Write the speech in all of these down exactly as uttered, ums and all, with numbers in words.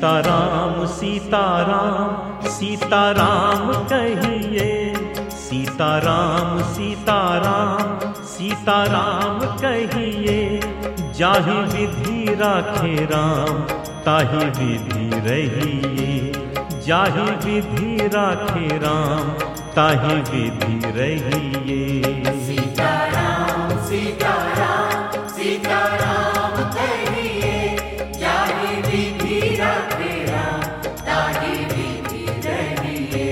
सीताराम सीताराम सीताराम कहिए, सीताराम सीताराम सीताराम कहिए। जाहि विधि राखे राम ताहि विधि रहिए, जाहि विधि राखे राम ताहि विधि रहिए। सीताराम सीताराम सीताराम कहिए, जाहि विधि राखे राम ताहि विधि रहिए।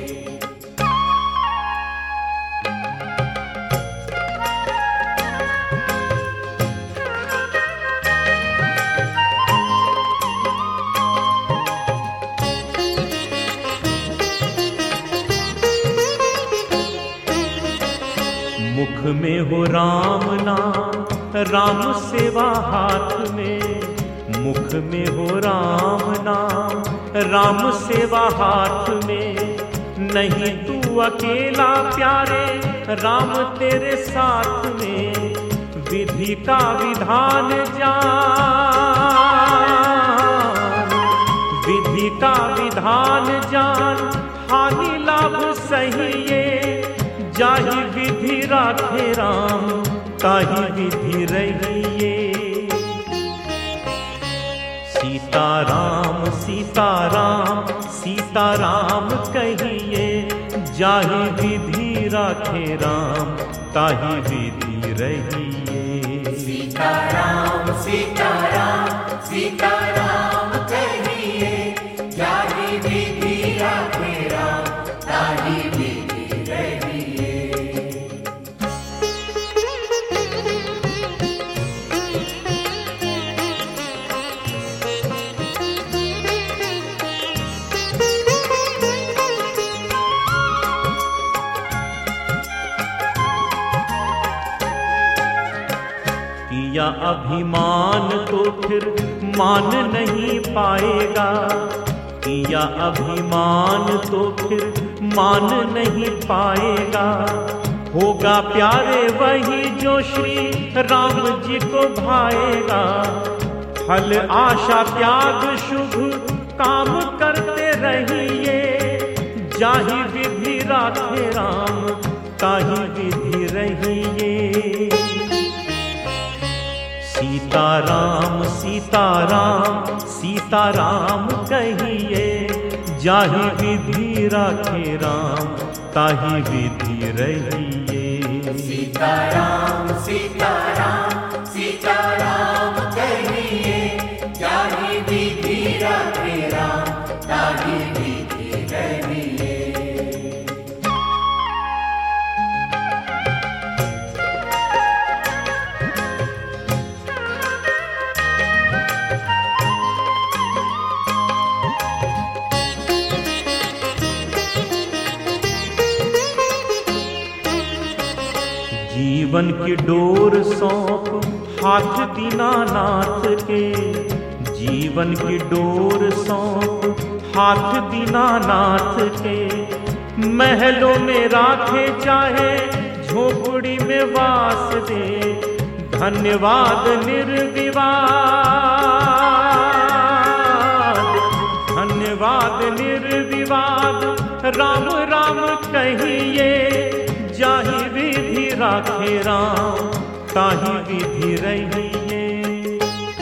मुख में हो राम नाम राम सेवा हाथ में, मुख में हो राम नाम राम सेवा हाथ में। नहीं तू अकेला प्यारे राम तेरे साथ में, विधि का विधान जान, विधि का विधान जान, हानि लाभ सहिए। जाहि विधि राखे राम ताहि विधि रहिए। सीताराम सीताराम सीताराम कहिए, जाहि विधि राखे राम ताहि विधि रहिए। सीताराम सीताराम सीताराम कहिए, जाहि विधि राखे राम ताहि विधि रहिए। किया अभिमान तो फिर मान नहीं पाएगा, किया अभिमान तो फिर मान नहीं पाएगा। होगा प्यारे वही जो श्री राम जी को भाएगा। फल आशा त्याग शुभ काम करते रहिए, जाहि विधि राखे राम ताहि विधि रहिए। सीताराम सीताराम सीताराम कहिए, जाहि विधि राखे राम ताहि विधि रहिए। सीताराम सीताराम सीताराम कहिए, जाहि विधि राखे राम ताहि विधि रहिए। जीवन की डोर सौंप हाथ दीनानाथ के, जीवन की डोर सौंप हाथ दीनानाथ के। महलों में राखे चाहे झोपड़ी में वास दे, धन्यवाद निर्विवाद, धन्यवाद निर्विवाद। राम राम कहिए, जाहि विधि राखे राम ताहि विधि रहिए।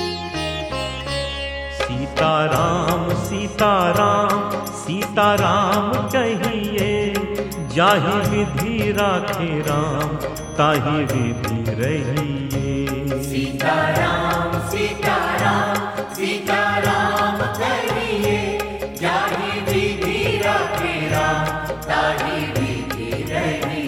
सीताराम सीताराम सीताराम कहिए, जाहि विधि राखे राम ताहि विधि रहिए। सीताराम सीताराम सीताराम कहिए, जाहि विधि राखे राम ताहि विधि रहिए।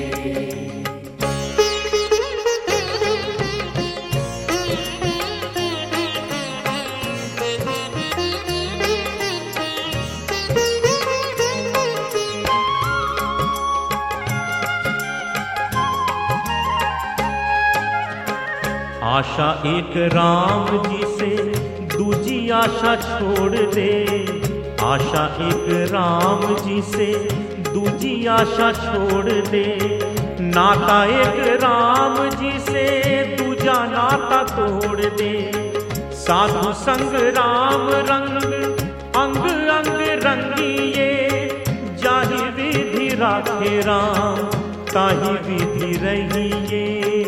आशा एक राम जी से दूजी आशा छोड़ दे, आशा एक राम जी से दूजी आशा छोड़ दे। नाता एक राम जी से दूजा नाता तोड़ दे। साधु संग राम रंग रंगिए, जाहि विधि राखे राम ताहि विधि रहिए।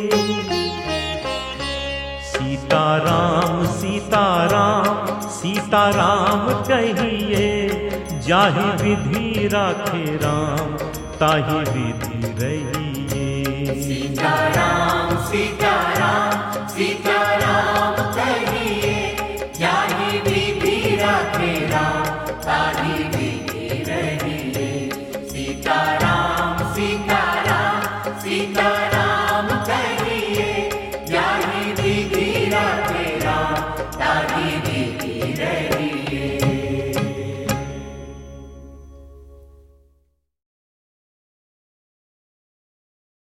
सीताराम सीताराम सीताराम कहिए, जाहि विधि राखे राम ताहि विधि रहिए। सीताराम सीताराम सीताराम कहिए, जाहि विधि राखे राम ताहि विधि रहिए। सीताराम सीताराम सीताराम